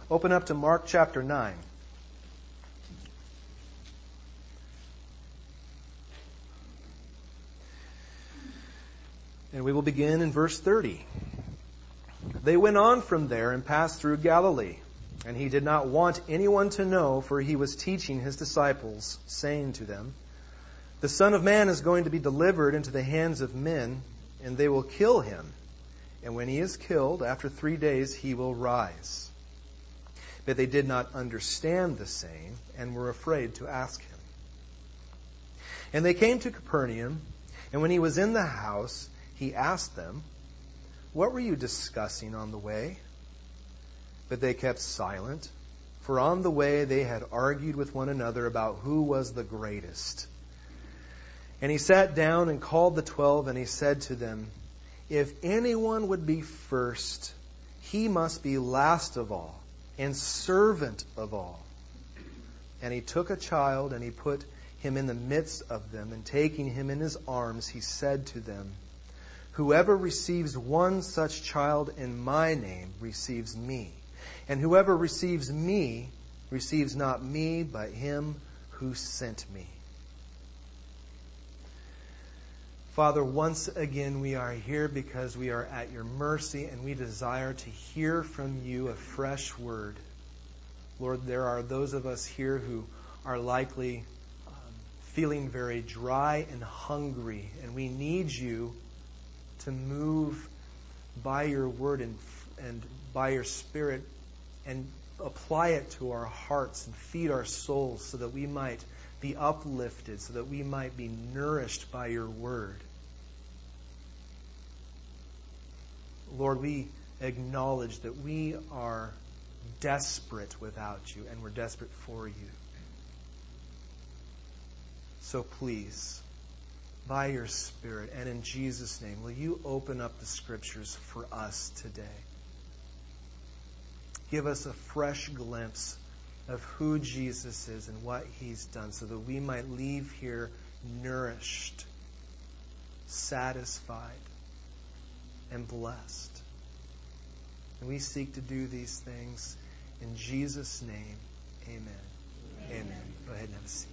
Open up to Mark chapter 9. And we will begin in verse 30. They went on from there and passed through Galilee. And he did not want anyone to know, for he was teaching his disciples, saying to them, "The Son of Man is going to be delivered into the hands of men, and they will kill him. And when he is killed, after 3 days he will rise." But they did not understand the saying, and were afraid to ask him. And they came to Capernaum, and when he was in the house, he asked them, "What were you discussing on the way?" But they kept silent, for on the way they had argued with one another about who was the greatest. And he sat down and called the 12, and he said to them, "If anyone would be first, he must be last of all, and servant of all." And he took a child, and he put him in the midst of them, and taking him in his arms, he said to them, "Whoever receives one such child in my name receives me. And whoever receives me receives not me, but him who sent me." Father, once again we are here because we are at your mercy, and we desire to hear from you a fresh word. Lord, there are those of us here who are likely feeling very dry and hungry, and we need you to move by your word and by your Spirit and apply it to our hearts and feed our souls so that we might be uplifted, so that we might be nourished by your word. Lord, we acknowledge that we are desperate without you, and we're desperate for you. So please, by your Spirit and in Jesus' name, will you open up the Scriptures for us today? Give us a fresh glimpse of who Jesus is and what He's done, so that we might leave here nourished, satisfied, and blessed. And we seek to do these things in Jesus' name. Amen. Amen. Go ahead and have a seat.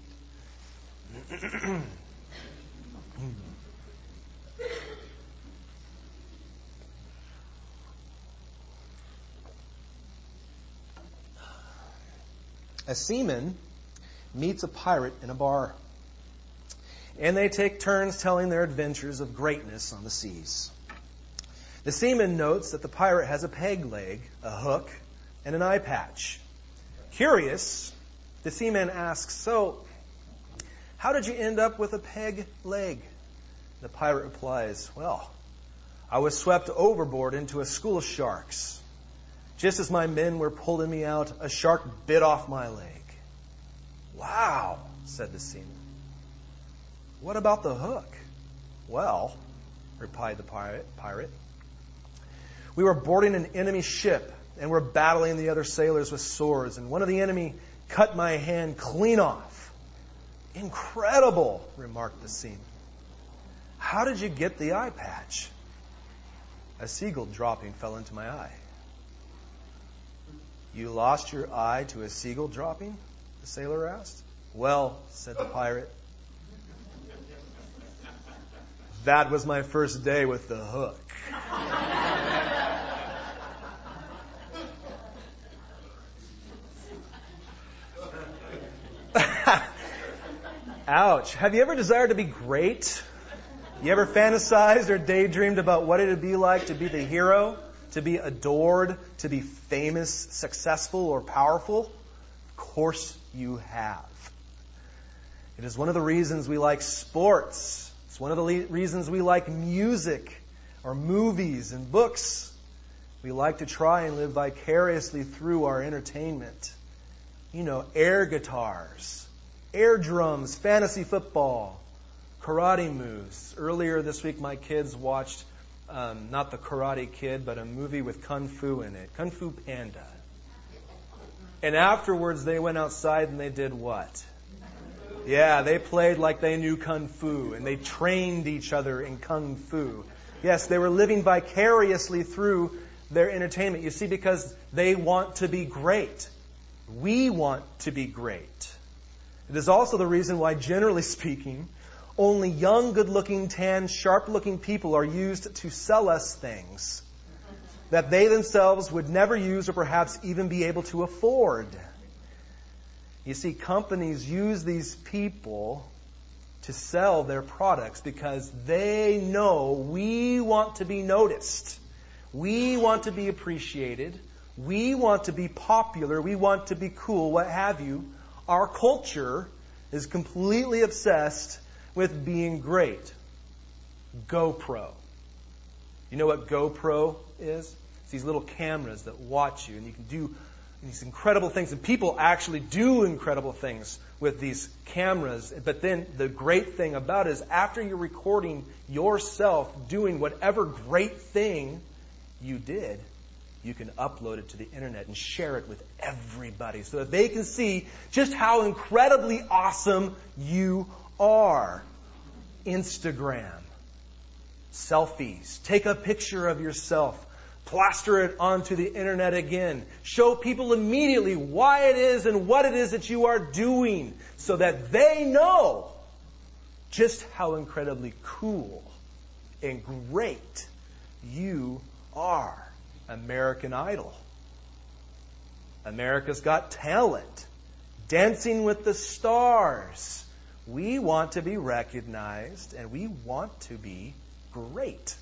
A seaman meets a pirate in a bar, and they take turns telling their adventures of greatness on the seas. The seaman notes that the pirate has a peg leg, a hook, and an eye patch. Curious, the seaman asks, "So, how did you end up with a peg leg?" The pirate replies, "Well, I was swept overboard into a school of sharks. Just as my men were pulling me out, a shark bit off my leg." "Wow," said the seaman. "What about the hook?" "Well," replied the pirate, "we were boarding an enemy ship, and were battling the other sailors with swords, and one of the enemy cut my hand clean off." "Incredible," remarked the seaman. "How did you get the eye patch?" "A seagull dropping fell into my eye." "You lost your eye to a seagull dropping?" the sailor asked. "Well," said the pirate, "that was my first day with the hook." Ouch. Have you ever desired to be great? You ever fantasized or daydreamed about what it would be like to be the hero, to be adored, to be famous, successful, or powerful? Of course you have. It is one of the reasons we like sports. It's one of the reasons we like music or movies and books. We like to try and live vicariously through our entertainment. You know, air guitars, air drums, fantasy football, karate moves. Earlier this week, my kids watched not The Karate Kid, but a movie with Kung Fu in it, Kung Fu Panda. And afterwards, they went outside and they did what? Yeah, they played like they knew Kung Fu, and they trained each other in Kung Fu. Yes, they were living vicariously through their entertainment. You see, because they want to be great. We want to be great. It is also the reason why, generally speaking, only young, good-looking, tan, sharp-looking people are used to sell us things that they themselves would never use or perhaps even be able to afford. You see, companies use these people to sell their products because they know we want to be noticed. We want to be appreciated. We want to be popular. We want to be cool, what have you. Our culture is completely obsessed with being great. GoPro. You know what GoPro is? It's these little cameras that watch you, and you can do these incredible things. And people actually do incredible things with these cameras. But then the great thing about it is after you're recording yourself doing whatever great thing you did, you can upload it to the internet and share it with everybody so that they can see just how incredibly awesome you are. Instagram. Selfies. Take a picture of yourself. Plaster it onto the internet again. Show people immediately why it is and what it is that you are doing so that they know just how incredibly cool and great you are. American Idol. America's Got Talent. Dancing with the Stars. We want to be recognized and we want to be great.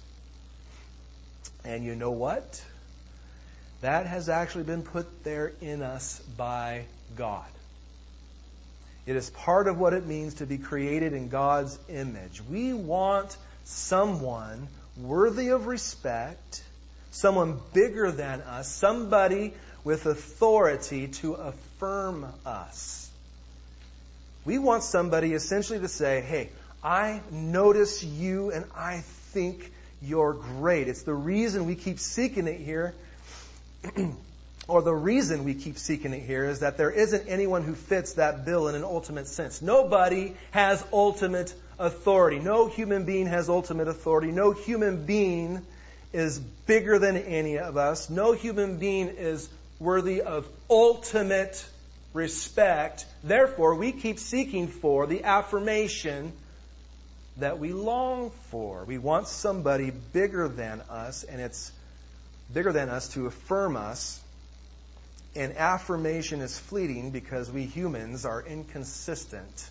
And you know what? That has actually been put there in us by God. It is part of what it means to be created in God's image. We want someone worthy of respect, someone bigger than us, somebody with authority to affirm us. We want somebody essentially to say, hey, I notice you and I think you're great. It's the reason we keep seeking it here, or the reason we keep seeking it here is that there isn't anyone who fits that bill in an ultimate sense. Nobody has ultimate authority. No human being has ultimate authority. No human being is bigger than any of us. No human being is worthy of ultimate respect. Therefore, we keep seeking for the affirmation that we long for. We want somebody bigger than us, and it's bigger than us to affirm us. And affirmation is fleeting because we humans are inconsistent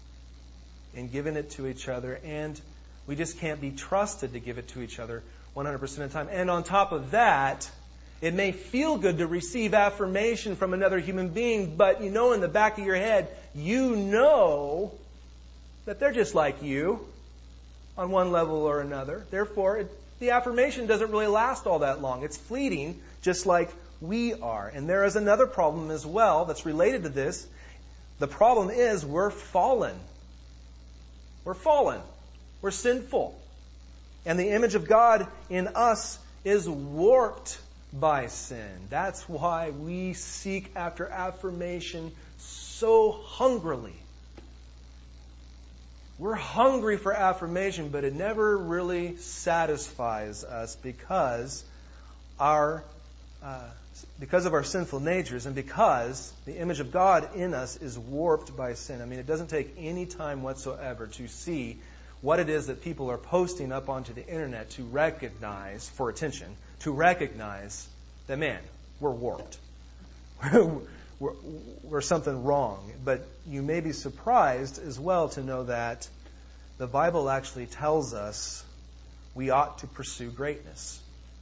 in giving it to each other, and we just can't be trusted to give it to each other 100% of the time. And on top of that, it may feel good to receive affirmation from another human being, but you know in the back of your head, you know that they're just like you on one level or another. Therefore, the affirmation doesn't really last all that long. It's fleeting, just like we are. And there is another problem as well that's related to this. The problem is we're fallen. We're fallen. We're sinful. And the image of God in us is warped by sin. That's why we seek after affirmation so hungrily. We're hungry for affirmation, but it never really satisfies us because of our sinful natures and because the image of God in us is warped by sin. I mean, it doesn't take any time whatsoever to see what it is that people are posting up onto the internet to recognize, for attention, to recognize that, man, we're warped. We're something wrong. But you may be surprised as well to know that the Bible actually tells us we ought to pursue greatness.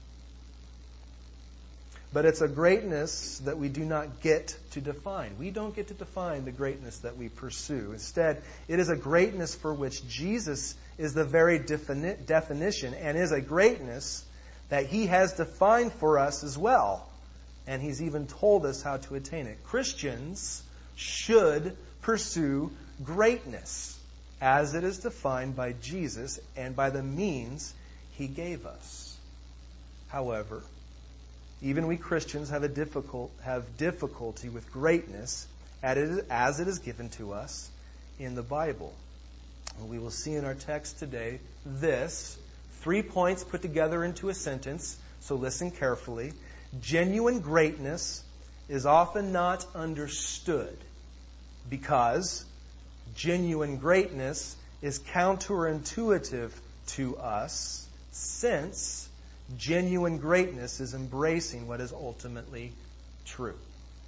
But it's a greatness that we do not get to define. We don't get to define the greatness that we pursue. Instead, it is a greatness for which Jesus is the very definition, and is a greatness that He has defined for us as well. And He's even told us how to attain it. Christians should pursue greatness as it is defined by Jesus and by the means He gave us. However, even we Christians have difficulty with greatness as it is given to us in the Bible. We will see in our text today 3 points put together into a sentence So listen carefully. Genuine greatness is often not understood because genuine greatness is counterintuitive to us, since genuine greatness is embracing what is ultimately true.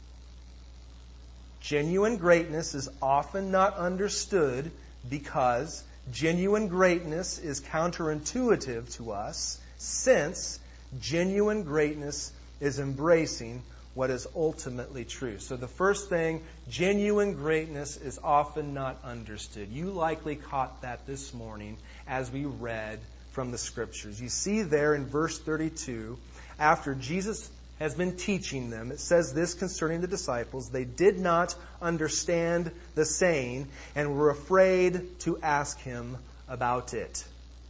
Genuine greatness is often not understood because genuine greatness is counterintuitive to us, since genuine greatness is embracing what is ultimately true. So the first thing, genuine greatness is often not understood. You likely caught that this morning as we read from the Scriptures. You see there in verse 32, after Jesus has been teaching them, it says this concerning the disciples: they did not understand the saying and were afraid to ask him about it.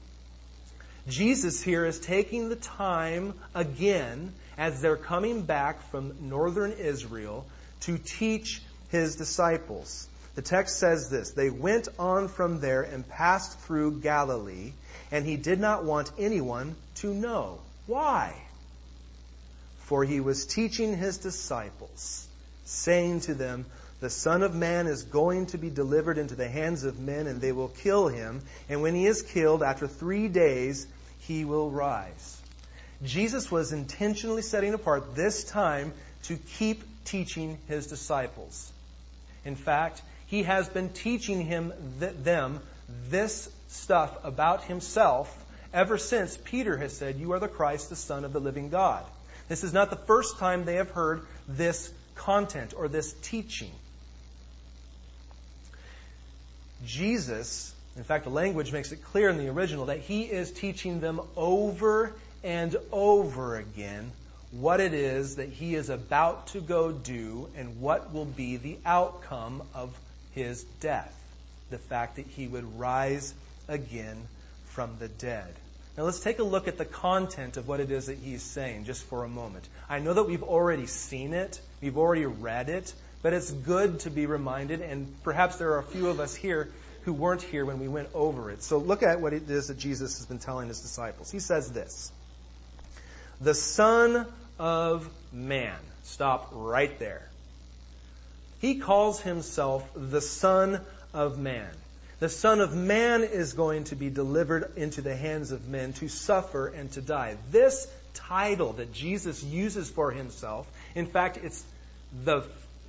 Jesus here is taking the time again, as they're coming back from northern Israel, to teach his disciples. The text says this: they went on from there and passed through Galilee, and he did not want anyone to know. Why? For he was teaching his disciples, saying to them, the Son of Man is going to be delivered into the hands of men, and they will kill him. And when he is killed, after 3 days, he will rise. Jesus was intentionally setting apart this time to keep teaching his disciples. In fact, he has been teaching them this stuff about himself ever since Peter has said, you are the Christ, the Son of the living God. This is not the first time they have heard this content or this teaching. Jesus, in fact, the language makes it clear in the original that he is teaching them over and over again what it is that he is about to go do and what will be the outcome of his death. The fact that he would rise again from the dead. Now let's take a look at the content of what it is that he's saying just for a moment. I know that we've already seen it, we've already read it, but it's good to be reminded, and perhaps there are a few of us here who weren't here when we went over it. So look at what it is that Jesus has been telling his disciples. He says this: the Son of Man. Stop right there. He calls himself the Son of Man. The Son of Man is going to be delivered into the hands of men to suffer and to die. This title that Jesus uses for himself, in fact, it's the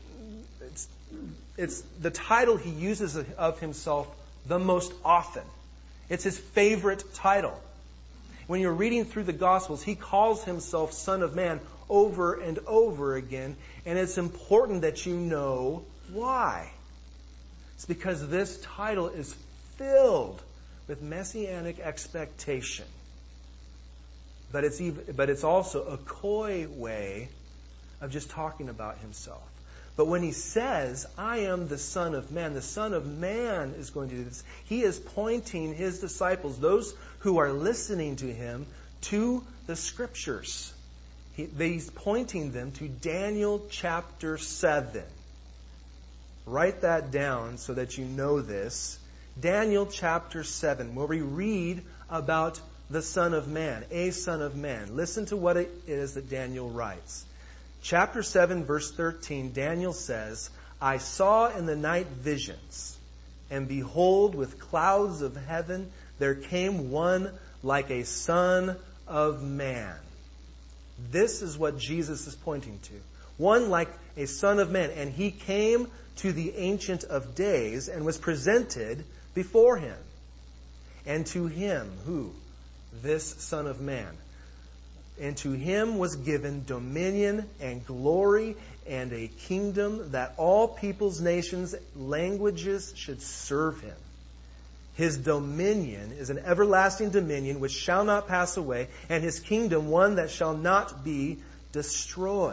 title he uses of himself the most often. It's his favorite title. When you're reading through the Gospels, he calls himself Son of Man over and over again, and it's important that you know why. It's because this title is filled with messianic expectation. But it's also a coy way of just talking about himself. But when he says, I am the Son of Man, the Son of Man is going to do this, he is pointing his disciples, those who are listening to him, to the Scriptures. He's pointing them to Daniel chapter 7. Write that down so that you know this. Daniel chapter 7, where we read about the Son of Man, a Son of Man. Listen to what it is that Daniel writes. Chapter 7, verse 13, Daniel says, I saw in the night visions, and behold, with clouds of heaven, there came one like a Son of Man. This is what Jesus is pointing to. One like a Son of Man. And he came to the Ancient of Days and was presented before him. And to him, who? This Son of Man. And to him was given dominion and glory and a kingdom that all peoples, nations, languages should serve him. His dominion is an everlasting dominion which shall not pass away, and his kingdom one that shall not be destroyed.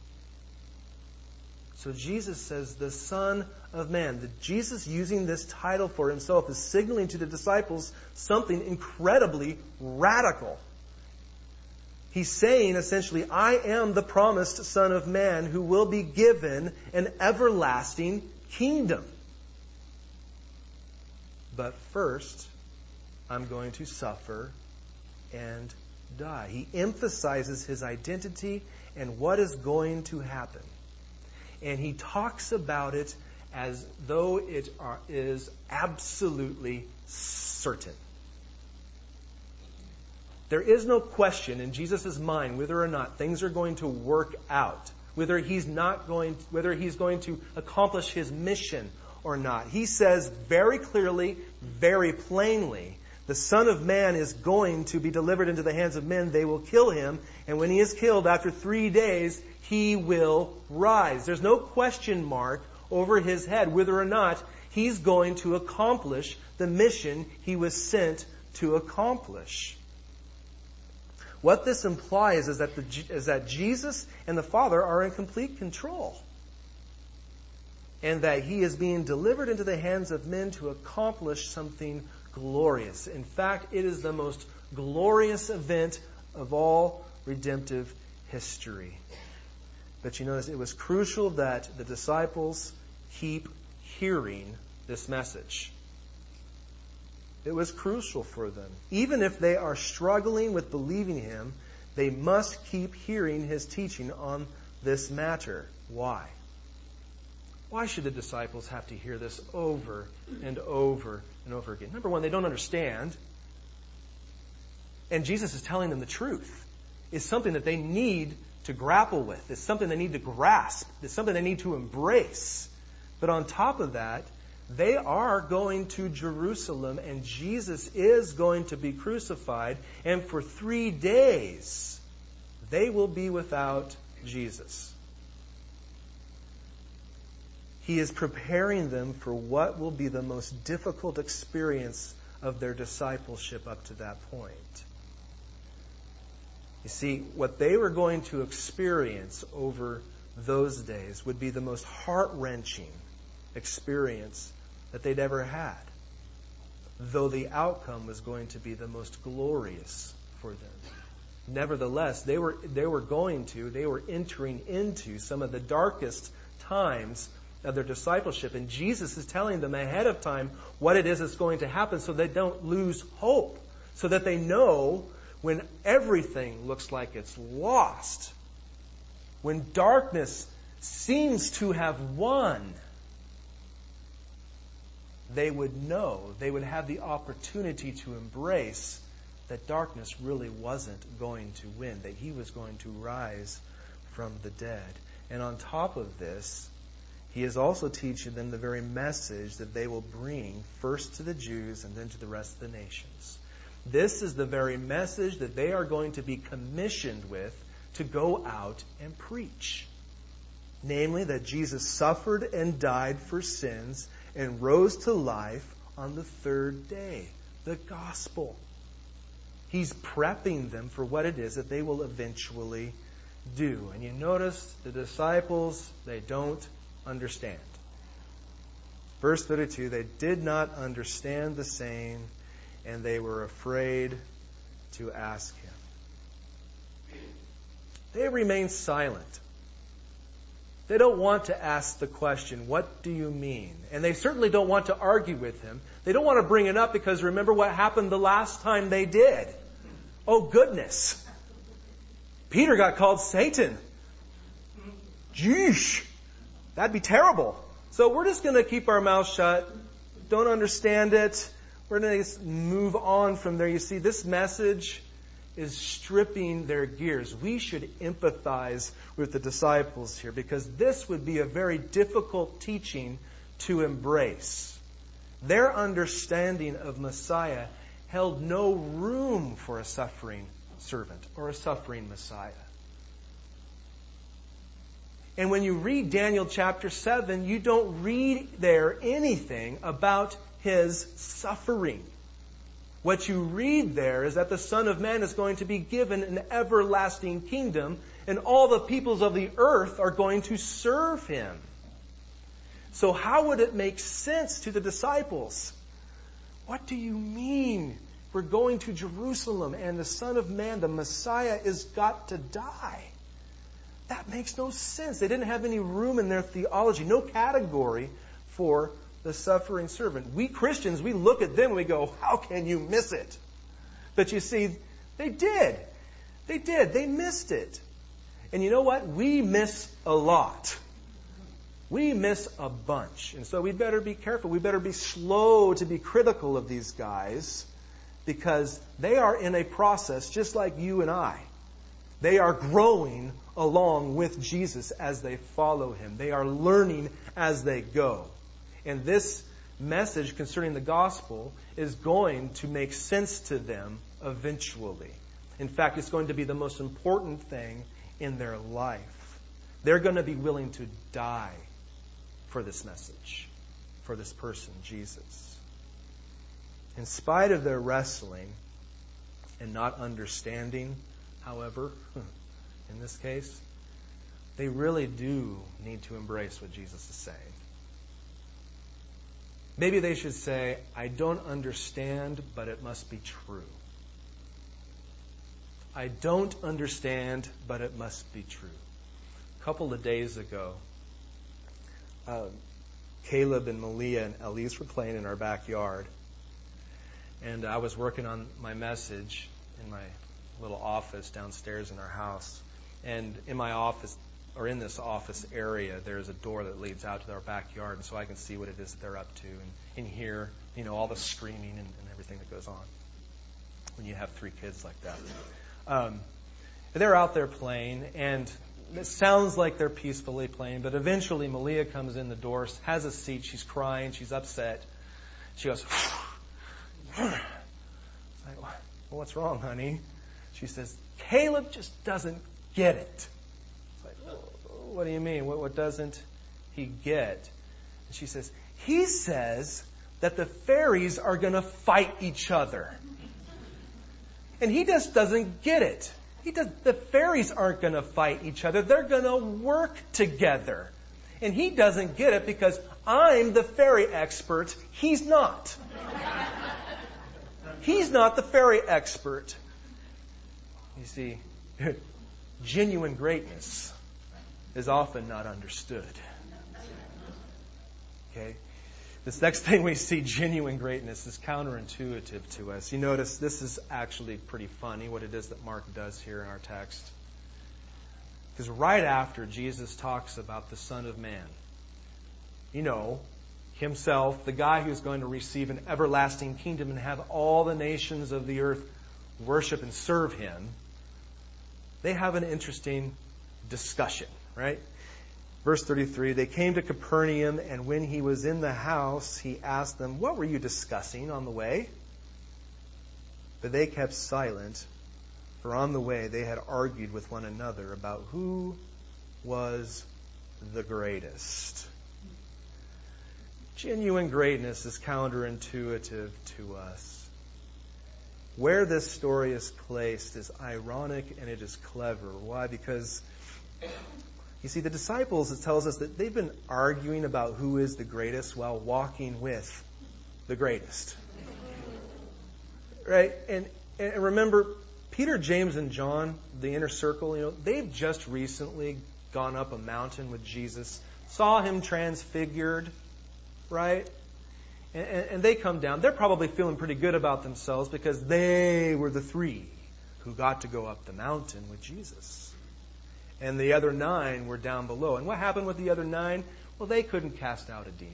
So Jesus says, the Son of Man. Jesus using this title for himself is signaling to the disciples something incredibly radical. He's saying, essentially, I am the promised Son of Man who will be given an everlasting kingdom. But first, I'm going to suffer and die. He emphasizes his identity and what is going to happen. And he talks about it as though it is absolutely certain. There is no question in Jesus' mind whether or not things are going to work out, whether he's going to accomplish his mission or not. He says very clearly, very plainly, the Son of Man is going to be delivered into the hands of men. They will kill him. And when he is killed, after 3 days, he will rise. There's no question mark over his head whether or not he's going to accomplish the mission he was sent to accomplish. What this implies is that Jesus and the Father are in complete control. And that he is being delivered into the hands of men to accomplish something glorious. In fact, it is the most glorious event of all redemptive history. But you notice it was crucial that the disciples keep hearing this message. It was crucial for them. Even if they are struggling with believing him, they must keep hearing his teaching on this matter. Why? Why should the disciples have to hear this over and over and over again? Number one, they don't understand. And Jesus is telling them the truth. It's something that they need to grapple with. It's something they need to grasp. It's something they need to embrace. But on top of that, they are going to Jerusalem, and Jesus is going to be crucified. And for 3 days, they will be without Jesus. He is preparing them for what will be the most difficult experience of their discipleship up to that point. You see, what they were going to experience over those days would be the most heart-wrenching experience that they'd ever had, though the outcome was going to be the most glorious for them. Nevertheless, they were entering into some of the darkest times of their discipleship, and Jesus is telling them ahead of time what it is that's going to happen so they don't lose hope, so that they know when everything looks like it's lost, when darkness seems to have won, they would know, they would have the opportunity to embrace that darkness really wasn't going to win, that he was going to rise from the dead. And on top of this, he is also teaching them the very message that they will bring first to the Jews and then to the rest of the nations. This is the very message that they are going to be commissioned with to go out and preach. Namely, that Jesus suffered and died for sins and rose to life on the 3rd day. The gospel. He's prepping them for what it is that they will eventually do. And you notice the disciples, they don't understand. Verse 32, they did not understand the saying, and they were afraid to ask him. They remain silent. They don't want to ask the question, what do you mean? And they certainly don't want to argue with him. They don't want to bring it up because remember what happened the last time they did. Oh goodness. Peter got called Satan. Jeesh. That'd be terrible. So we're just going to keep our mouths shut. Don't understand it. We're going to move on from there. You see, this message is stripping their gears. We should empathize with the disciples here because this would be a very difficult teaching to embrace. Their understanding of Messiah held no room for a suffering servant or a suffering Messiah. And when you read Daniel chapter 7, you don't read there anything about his suffering. What you read there is that the Son of Man is going to be given an everlasting kingdom, and all the peoples of the earth are going to serve him. So how would it make sense to the disciples? What do you mean? We're going to Jerusalem, and the Son of Man, the Messiah, is got to die. That makes no sense. They didn't have any room in their theology, no category for the suffering servant. We Christians, we look at them and we go, how can you miss it? But you see, they did. They did. They missed it. And you know what? We miss a lot. We miss a bunch. And so we better be careful. We better be slow to be critical of these guys, because they are in a process just like you and I. They are growing along with Jesus as they follow Him. They are learning as they go. And this message concerning the gospel is going to make sense to them eventually. In fact, it's going to be the most important thing in their life. They're going to be willing to die for this message, for this person, Jesus. In spite of their wrestling and not understanding, however, in this case, they really do need to embrace what Jesus is saying. Maybe they should say, I don't understand, but it must be true. I don't understand, but it must be true. A couple of days ago, Caleb and Malia and Elise were playing in our backyard. And I was working on my message in my little office downstairs in our house. And in my office, or in this office area, there's a door that leads out to our backyard, and so I can see what it is that they're up to and hear, all the screaming and everything that goes on when you have 3 kids like that. They're out there playing, and it sounds like they're peacefully playing, but eventually Malia comes in the door, has a seat, she's crying, she's upset. She goes, well, what's wrong, honey? She says, Caleb just doesn't get it. It's like, what do you mean? What doesn't he get? And she says, he says that the fairies are going to fight each other. And he just doesn't get it. The fairies aren't going to fight each other. They're going to work together. And he doesn't get it because I'm the fairy expert. He's not. He's not the fairy expert. You see, genuine greatness is often not understood. Okay? This next thing we see, genuine greatness, is counterintuitive to us. You notice this is actually pretty funny, what it is that Mark does here in our text. Because right after Jesus talks about the Son of Man, himself, the guy who's going to receive an everlasting kingdom and have all the nations of the earth worship and serve him, they have an interesting discussion, right? Verse 33, they came to Capernaum, and when he was in the house, he asked them, what were you discussing on the way? But they kept silent, for on the way they had argued with one another about who was the greatest. Genuine greatness is counterintuitive to us. Where this story is placed is ironic and it is clever. Why? Because, you see, the disciples, it tells us that they've been arguing about who is the greatest while walking with the greatest. Right? And remember, Peter, James, and John, the inner circle, they've just recently gone up a mountain with Jesus, saw him transfigured, right? And they come down. They're probably feeling pretty good about themselves because they were the 3 who got to go up the mountain with Jesus. And the other 9 were down below. And what happened with the other 9? Well, they couldn't cast out a demon.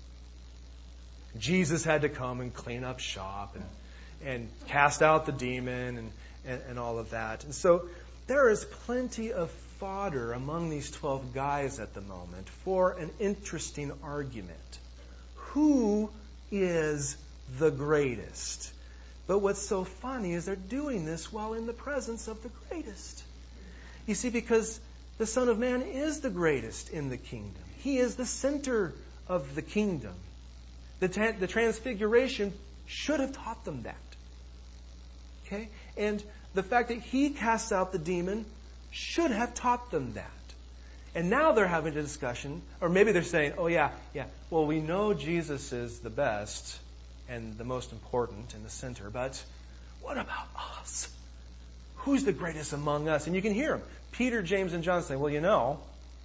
Jesus had to come and clean up shop and cast out the demon and all of that. And so there is plenty of fodder among these 12 guys at the moment for an interesting argument. Who is the greatest? But what's so funny is they're doing this while in the presence of the greatest. You see, because the Son of Man is the greatest in the kingdom. He is the center of the kingdom. The Transfiguration should have taught them that. Okay? And the fact that he casts out the demon should have taught them that. And now they're having a discussion, or maybe they're saying, oh yeah, well, we know Jesus is the best and the most important in the center, but what about us? Who's the greatest among us? And you can hear them. Peter, James, and John saying, well,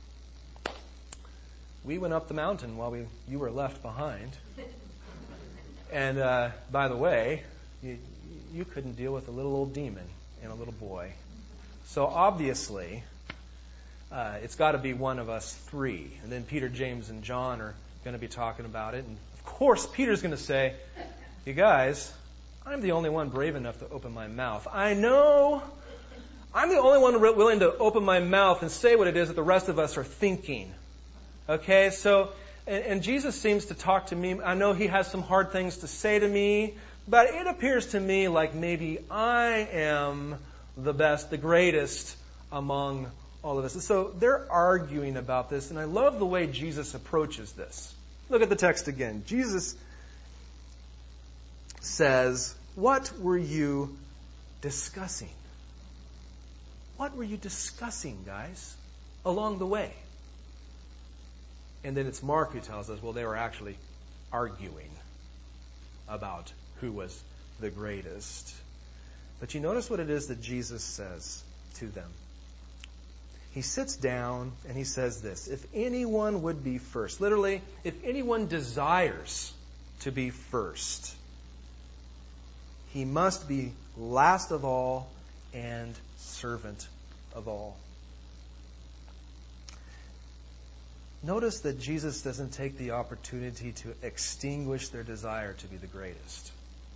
we went up the mountain while you were left behind. And by the way, you couldn't deal with a little old demon and a little boy. So obviously, it's got to be one of us three. And then Peter, James, and John are going to be talking about it. And of course, Peter's going to say, you guys, I'm the only one brave enough to open my mouth. I know. I'm the only one willing to open my mouth and say what it is that the rest of us are thinking. Okay, so, and Jesus seems to talk to me. I know he has some hard things to say to me, but it appears to me like maybe I am the best, the greatest among all of us. So they're arguing about this, and I love the way Jesus approaches this. Look at the text again. Jesus says, what were you discussing? What were you discussing, guys, along the way? And then it's Mark who tells us, well, they were actually arguing about who was the greatest. But you notice what it is that Jesus says to them. He sits down and he says this, if anyone would be first, literally, if anyone desires to be first, he must be last of all and servant of all. Notice that Jesus doesn't take the opportunity to extinguish their desire to be the greatest.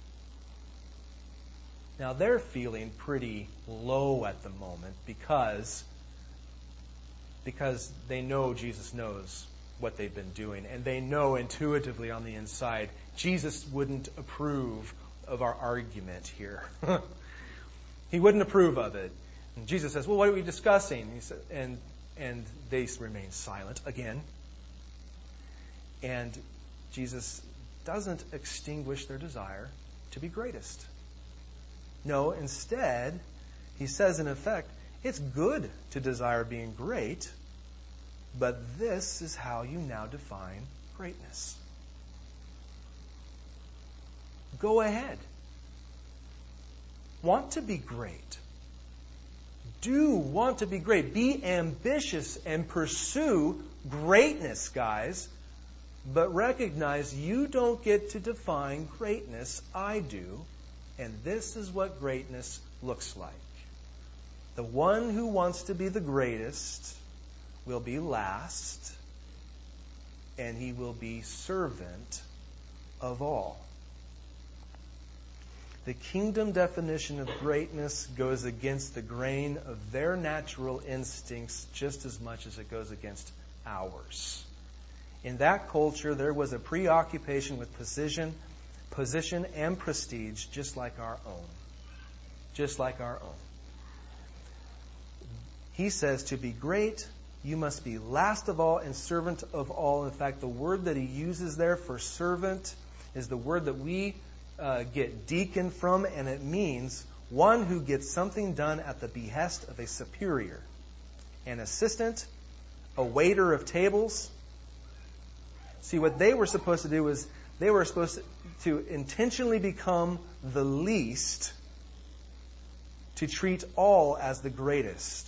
Now, they're feeling pretty low at the moment because they know Jesus knows what they've been doing, and they know intuitively on the inside Jesus wouldn't approve of our argument here. He wouldn't approve of it. And Jesus says, well, what are we discussing? He said, and they remain silent again. And Jesus doesn't extinguish their desire to be greatest. No, instead, he says in effect, it's good to desire being great, but this is how you now define greatness. Go ahead. Want to be great. Do want to be great. Be ambitious and pursue greatness, guys. But recognize you don't get to define greatness. I do. And this is what greatness looks like. The one who wants to be the greatest will be last, and he will be servant of all. The kingdom definition of greatness goes against the grain of their natural instincts just as much as it goes against ours. In that culture, there was a preoccupation with position and prestige just like our own. Just like our own. He says to be great, you must be last of all and servant of all. In fact, the word that he uses there for servant is the word that we get deacon from, and it means one who gets something done at the behest of a superior. An assistant, a waiter of tables. See, what they were supposed to do was they were supposed to intentionally become the least to treat all as the greatest.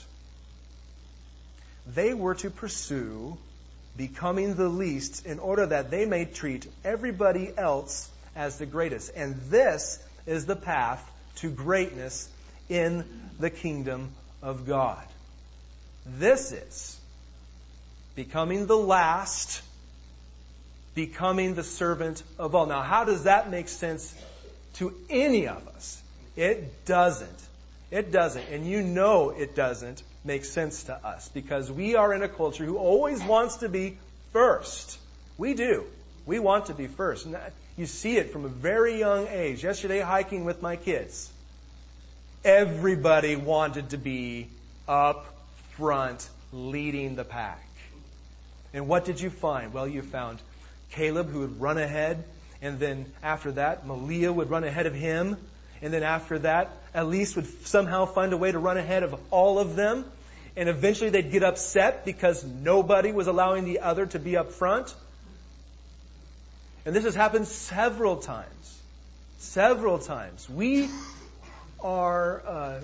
They were to pursue becoming the least in order that they may treat everybody else as the greatest. And this is the path to greatness in the kingdom of God. This is becoming the last, becoming the servant of all. Now, how does that make sense to any of us? It doesn't. It doesn't. And you know it doesn't make sense to us because we are in a culture who always wants to be first. We do. We want to be first. And you see it from a very young age. Yesterday, hiking with my kids. Everybody wanted to be up front, leading the pack. And what did you find? Well, you found Caleb, who would run ahead. And then after that, Malia would run ahead of him. And then after that, Elise would somehow find a way to run ahead of all of them. And eventually they'd get upset because nobody was allowing the other to be up front. And this has happened several times. Several times. We are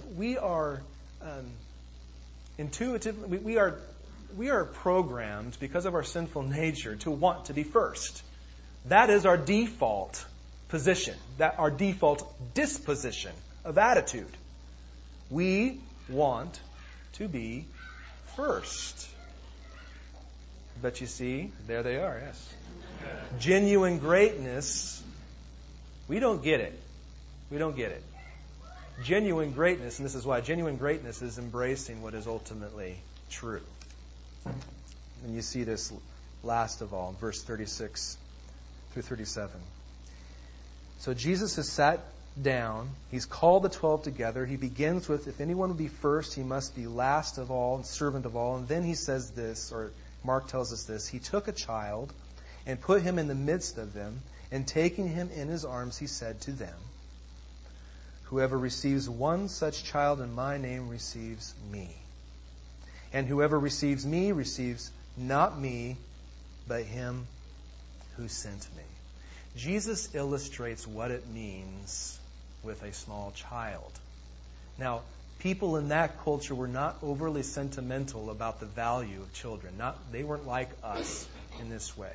intuitively, we are programmed because of our sinful nature to want to be first. That is our default position, that our default disposition of attitude. We want to be first. But you see, there they are, yes. Genuine greatness, we don't get it. We don't get it. Genuine greatness, and this is why, genuine greatness is embracing what is ultimately true. And you see this last of all, verse 36 through 37. So Jesus has sat down. He's called the 12 together. He begins with, if anyone would be first, he must be last of all and servant of all. And then he says this, or Mark tells us this, he took a child and put him in the midst of them, and taking him in his arms, he said to them, whoever receives one such child in my name receives me. And whoever receives me receives not me, but him who sent me. Jesus illustrates what it means with a small child. Now, people in that culture were not overly sentimental about the value of children. They weren't like us in this way.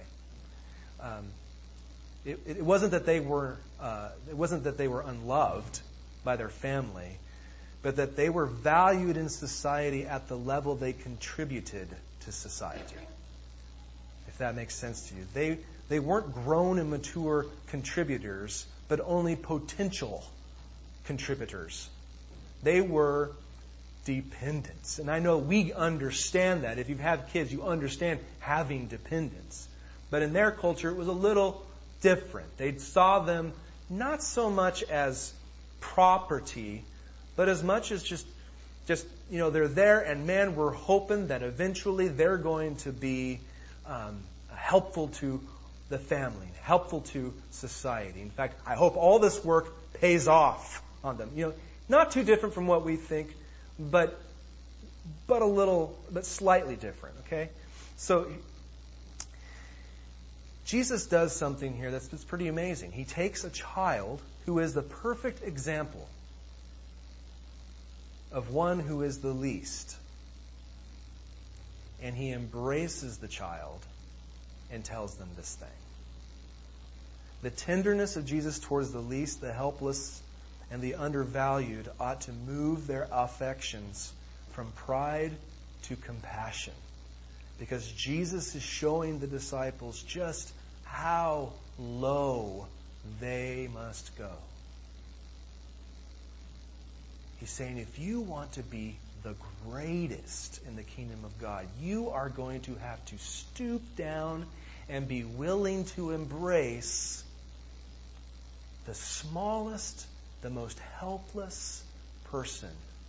It wasn't that they were unloved by their family, but that they were valued in society at the level they contributed to society. If that makes sense to you. They weren't grown and mature contributors, but only potential contributors. They were dependents. And I know we understand that. If you've had kids, you understand having dependents. But in their culture, it was a little different. They saw them not so much as property, but as much as just they're there, and man, we're hoping that eventually they're going to be helpful to the family, helpful to society. In fact, I hope all this work pays off on them. Not too different from what we think, but slightly different. Okay, so Jesus does something here that's pretty amazing. He takes a child who is the perfect example of one who is the least, and he embraces the child and tells them this thing. The tenderness of Jesus towards the least, the helpless, and the undervalued ought to move their affections from pride to compassion, because Jesus is showing the disciples just how low they must go. He's saying, if you want to be the greatest in the kingdom of God, you are going to have to stoop down and be willing to embrace the smallest, the most helpless person.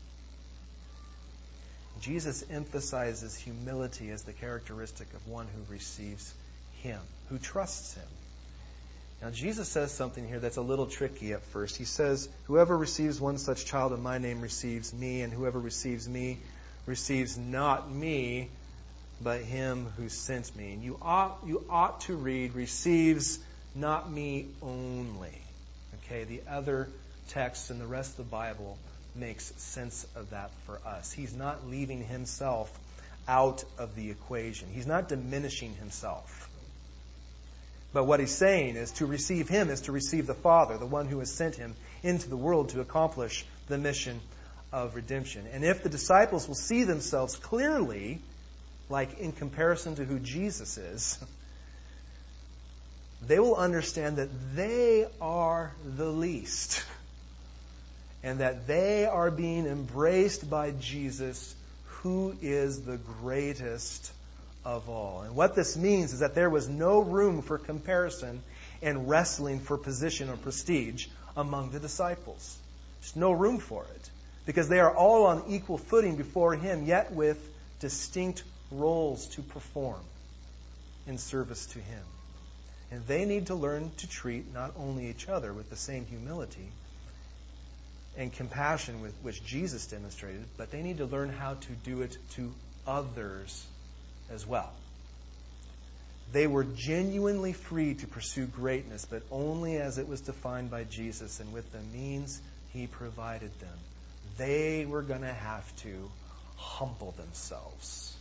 Jesus emphasizes humility as the characteristic of one who receives Him, who trusts Him. Now, Jesus says something here that's a little tricky at first. He says, whoever receives one such child in my name receives me, and whoever receives me receives not me, but him who sent me. And you ought to read, receives not me only. Okay, the other texts and the rest of the Bible makes sense of that for us. He's not leaving himself out of the equation. He's not diminishing himself. But what he's saying is to receive him is to receive the Father, the one who has sent him into the world to accomplish the mission of redemption. And if the disciples will see themselves clearly, like in comparison to who Jesus is, they will understand that they are the least, and that they are being embraced by Jesus, who is the greatest of all. And what this means is that there was no room for comparison and wrestling for position or prestige among the disciples. There's no room for it, because they are all on equal footing before Him, yet with distinct roles to perform in service to Him. And they need to learn to treat not only each other with the same humility and compassion with which Jesus demonstrated, but they need to learn how to do it to others as well. They were genuinely free to pursue greatness, but only as it was defined by Jesus and with the means He provided them. They were going to have to humble themselves.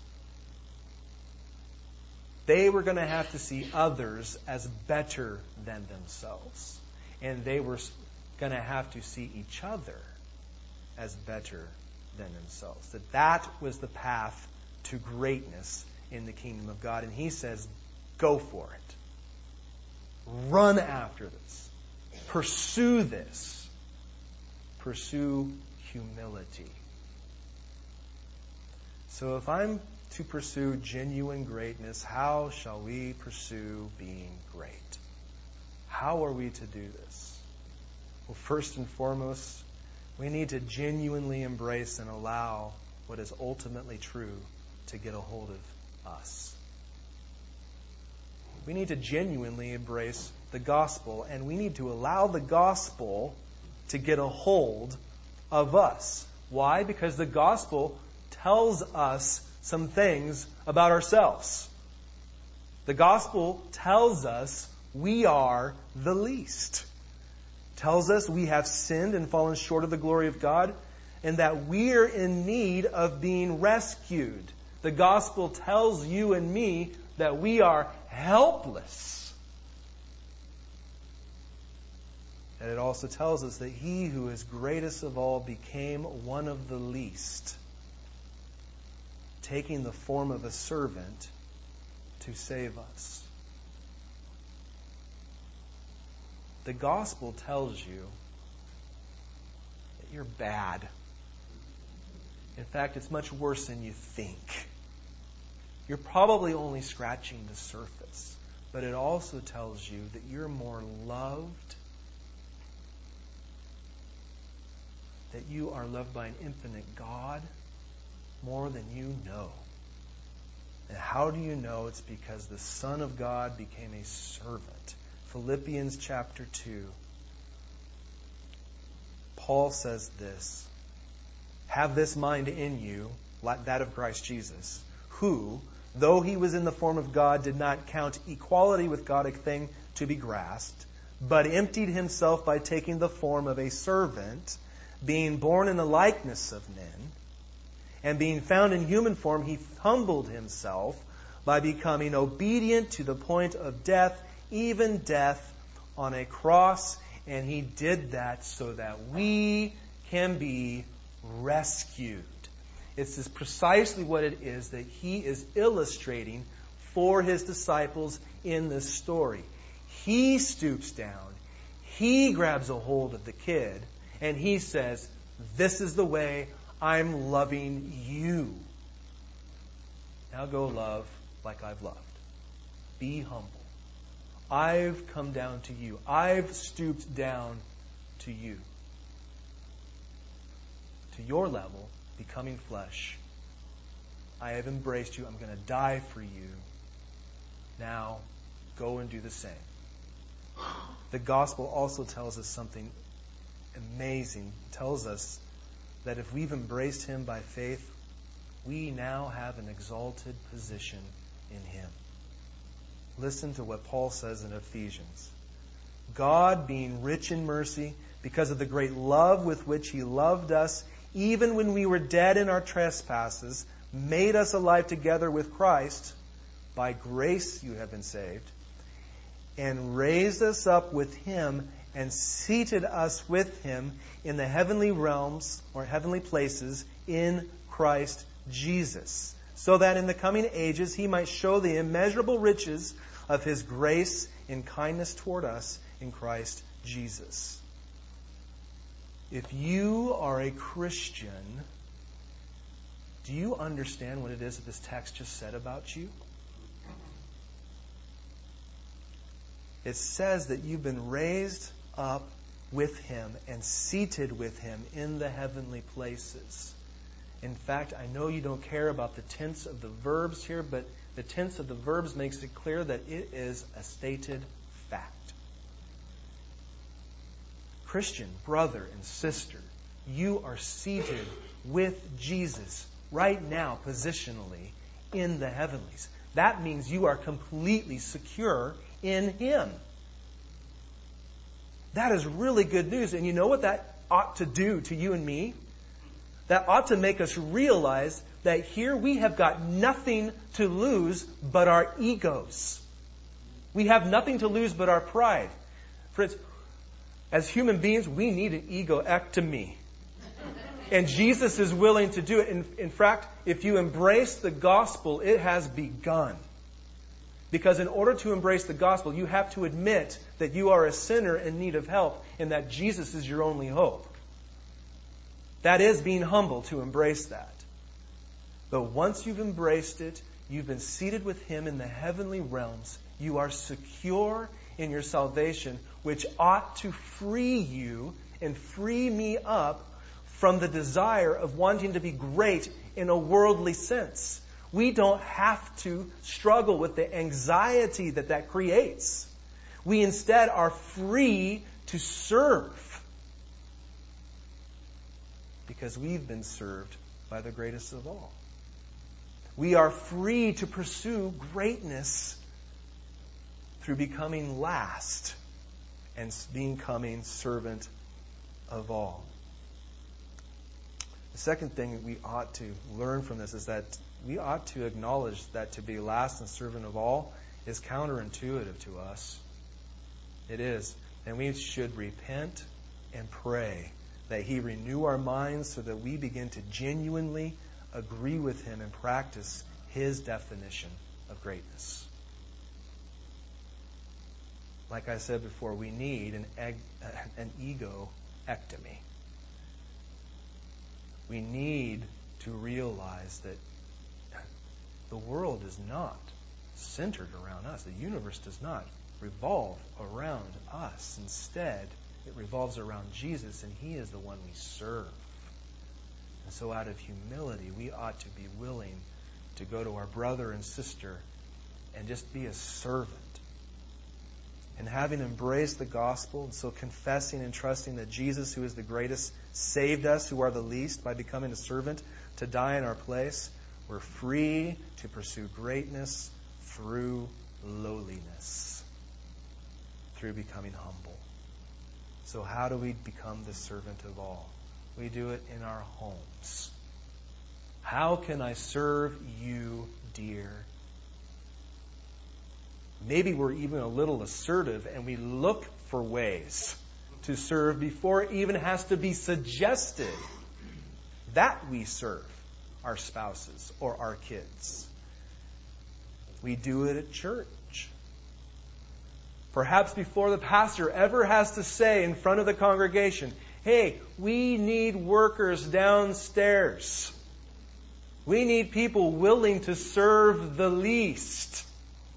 They were going to have to see others as better than themselves. And they were going to have to see each other as better than themselves. That was the path to greatness in the kingdom of God. And he says, go for it. Run after this. Pursue this. Pursue humility. So if I'm to pursue genuine greatness, how shall we pursue being great? How are we to do this? Well, first and foremost, we need to genuinely embrace and allow what is ultimately true to get a hold of us. We need to genuinely embrace the gospel, and we need to allow the gospel to get a hold of us. Why? Because the gospel tells us some things about ourselves. The gospel tells us we are the least. Tells us we have sinned and fallen short of the glory of God, and that we're in need of being rescued. The gospel tells you and me that we are helpless. And it also tells us that he who is greatest of all became one of the least, taking the form of a servant to save us. The gospel tells you that you're bad. In fact, it's much worse than you think. You're probably only scratching the surface. But it also tells you that you're more loved, that you are loved by an infinite God more than you know. And how do you know? It's because the Son of God became a servant. Philippians chapter 2. Paul says this, have this mind in you, like that of Christ Jesus, who, though he was in the form of God, did not count equality with God a thing to be grasped, but emptied himself by taking the form of a servant, being born in the likeness of men, and being found in human form, he humbled himself by becoming obedient to the point of death, even death on a cross. And he did that so that we can be rescued. It's just precisely what it is that he is illustrating for his disciples in this story. He stoops down, he grabs a hold of the kid, and he says, this is the way I'm loving you. Now go love like I've loved. Be humble. I've come down to you. I've stooped down to you. To your level, becoming flesh. I have embraced you. I'm going to die for you. Now, go and do the same. The gospel also tells us something amazing. It tells us that if we've embraced him by faith, we now have an exalted position in him. Listen to what Paul says in Ephesians. God, being rich in mercy, because of the great love with which he loved us, even when we were dead in our trespasses, made us alive together with Christ. By grace you have been saved. And raised us up with him and seated us with him in the heavenly realms or heavenly places in Christ Jesus, so that in the coming ages he might show the immeasurable riches of his grace and kindness toward us in Christ Jesus. If you are a Christian, do you understand what it is that this text just said about you? It says that you've been raised up with him and seated with him in the heavenly places. In fact, I know you don't care about the tense of the verbs here, but the tense of the verbs makes it clear that it is a stated fact. Christian, brother and sister, you are seated with Jesus right now, positionally, in the heavenlies. That means you are completely secure in him. That is really good news. And you know what that ought to do to you and me? That ought to make us realize that here we have got nothing to lose but our egos. We have nothing to lose but our pride. Friends, as human beings, we need an egoectomy. And Jesus is willing to do it. In fact, if you embrace the gospel, it has begun. Because in order to embrace the gospel, you have to admit that you are a sinner in need of help and that Jesus is your only hope. That is being humble to embrace that. But once you've embraced it, you've been seated with Him in the heavenly realms. You are secure in your salvation, which ought to free you and free me up from the desire of wanting to be great in a worldly sense. We don't have to struggle with the anxiety that creates. We instead are free to serve because we've been served by the greatest of all. We are free to pursue greatness through becoming last and becoming servant of all. The second thing we ought to learn from this is that we ought to acknowledge that to be last and servant of all is counterintuitive to us. It is. And we should repent and pray that He renew our minds so that we begin to genuinely agree with Him and practice His definition of greatness. Like I said before, we need an ego-ectomy. We need to realize that the world is not centered around us. The universe does not revolve around us. Instead, it revolves around Jesus, and He is the one we serve. And so out of humility, we ought to be willing to go to our brother and sister and just be a servant. And having embraced the gospel, and so confessing and trusting that Jesus, who is the greatest, saved us, who are the least, by becoming a servant to die in our place, we're free to pursue greatness through lowliness, through becoming humble. So how do we become the servant of all? We do it in our homes. How can I serve you, dear? Maybe we're even a little assertive and we look for ways to serve before it even has to be suggested that we serve our spouses or our kids. We do it at church. Perhaps before the pastor ever has to say in front of the congregation, hey, we need workers downstairs. We need people willing to serve the least.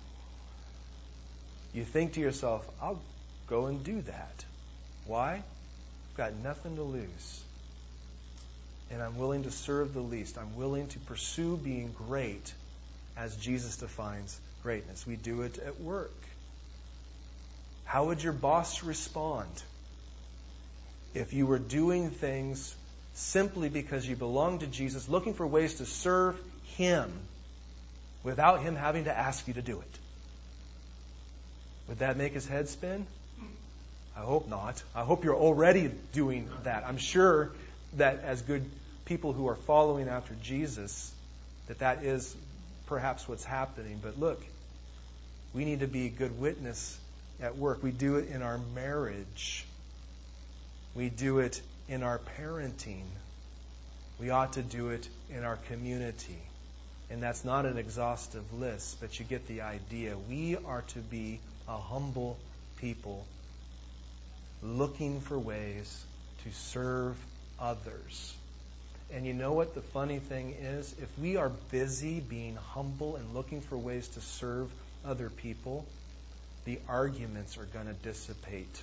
You think to yourself, I'll go and do that. Why? I've got nothing to lose. And I'm willing to serve the least. I'm willing to pursue being great as Jesus defines greatness. We do it at work. How would your boss respond if you were doing things simply because you belong to Jesus, looking for ways to serve Him without Him having to ask you to do it? Would that make his head spin? I hope not. I hope you're already doing that. I'm sure that as good people who are following after Jesus, that is perhaps what's happening. But look, we need to be a good witness at work. We do it in our marriage. We do it in our parenting. We ought to do it in our community. And that's not an exhaustive list, but you get the idea. We are to be a humble people looking for ways to serve others. And you know what the funny thing is? If we are busy being humble and looking for ways to serve other people, the arguments are going to dissipate.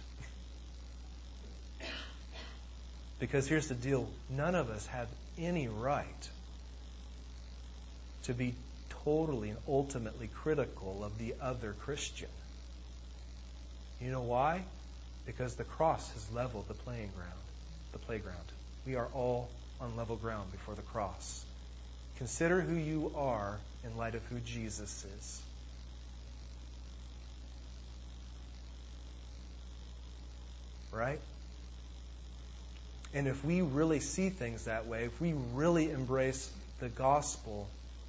Because here's the deal. None of us have any right to be totally and ultimately critical of the other Christian. You know why? Because the cross has leveled the playground. We are all on level ground before the cross. Consider who you are in light of who Jesus is. Right? And if we really see things that way, if we really embrace the gospel,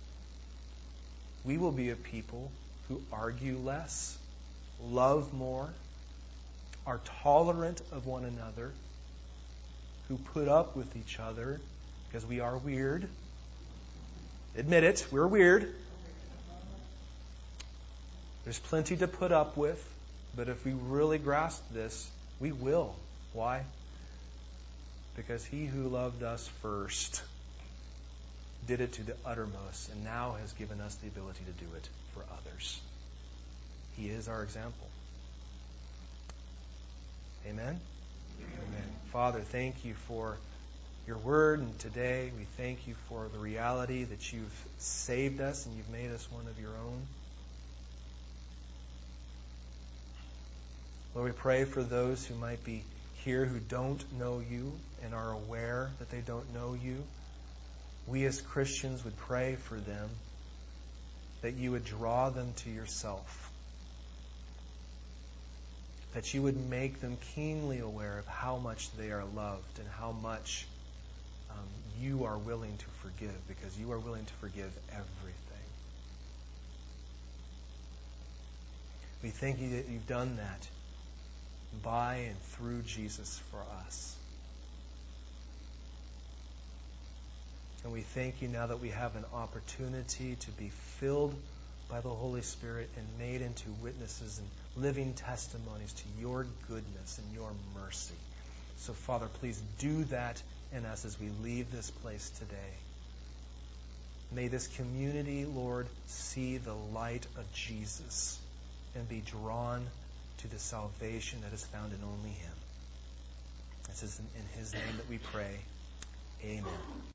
we will be a people who argue less, love more, are tolerant of one another, who put up with each other because we are weird. Admit it, we're weird. There's plenty to put up with, but if we really grasp this, we will. Why? Because He who loved us first did it to the uttermost and now has given us the ability to do it for others. He is our example. Amen? Amen. Father, thank you for your word, and today we thank you for the reality that you've saved us and you've made us one of your own. Lord, we pray for those who might be here who don't know you and are aware that they don't know you. We as Christians would pray for them that you would draw them to yourself, that you would make them keenly aware of how much they are loved and how much you are willing to forgive, because you are willing to forgive everything. We thank you that you've done that by and through Jesus for us. And we thank you now that we have an opportunity to be filled by the Holy Spirit and made into witnesses and living testimonies to your goodness and your mercy. So, Father, please do that in us as we leave this place today. May this community, Lord, see the light of Jesus and be drawn to the salvation that is found in only Him. This is in His name that we pray. Amen.